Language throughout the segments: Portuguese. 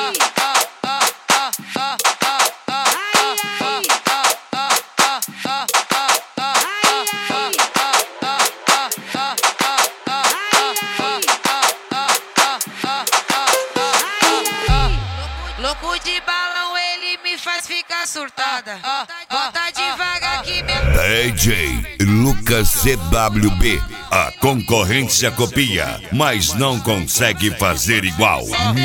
Louco de balão, ele me faz ficar surtada. Bota devagar que meu DJ Lucas CWB. A concorrência copia, mas não consegue fazer igual.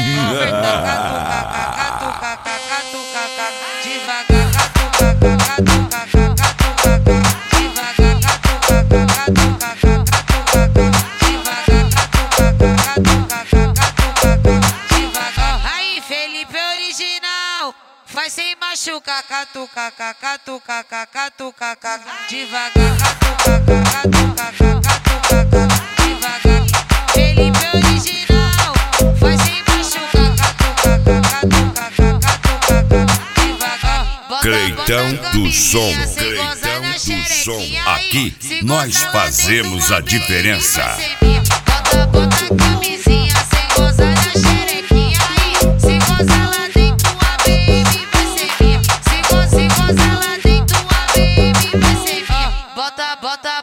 Aí, Felipe original, faz sem machucar, catuca, catuca, catuca, devagar, catuca, devagar. Felipe original, faz sem machucar, catuca, devagar. Creitão do som, Creitão do som. Aqui nós fazemos a diferença. Bota a camisinha sem gozar na xerequinha aí. Se gozar lá dentro, a baby vai ser minha. Se gozar lá dentro, a baby vai ser minha. Bota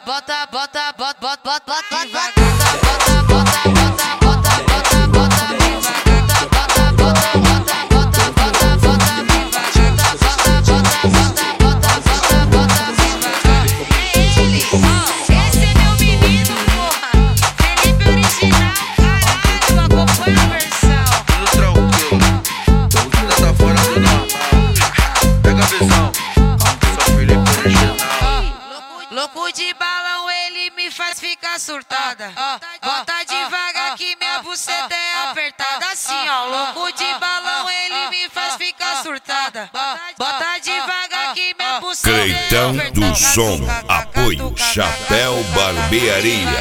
esse é meu menino, porra. Felipe original, caralho, acompanha a versão. Tudo tranquilo, tá fora do normal. Pega a visão, sou Felipe original. Louco de balão, ele me faz ficar surtada. Bota devagar que minha buceta é apertada. Assim, ó, louco de balão, ele me faz ficar surtada. Bota devagar que minha buceta é Creitão apertada. do som. Apoio Chapéu Barbearia.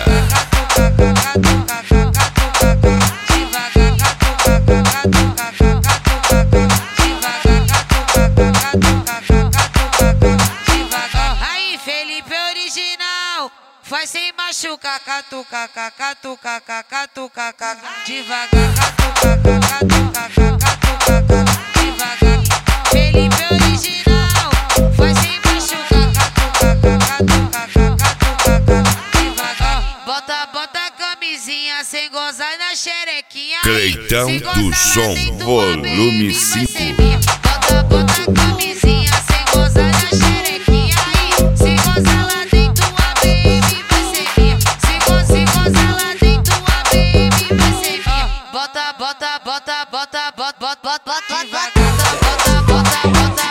Aí, Felipe original, faz sem machucar, catuca, devagar, devagar. Felipe original, faz sem machucar, devagar. Bota a camisinha sem gozar na xerequinha aí. Creitão Se do gozar lá som, dentro, a volume baby vai 5. ser minha. Bota a camisinha sem gozar na xerequinha aí. Se gozar lá dentro, a baby vai ser minha. Se gozar lá dentro, a baby vai ser minha. Bota,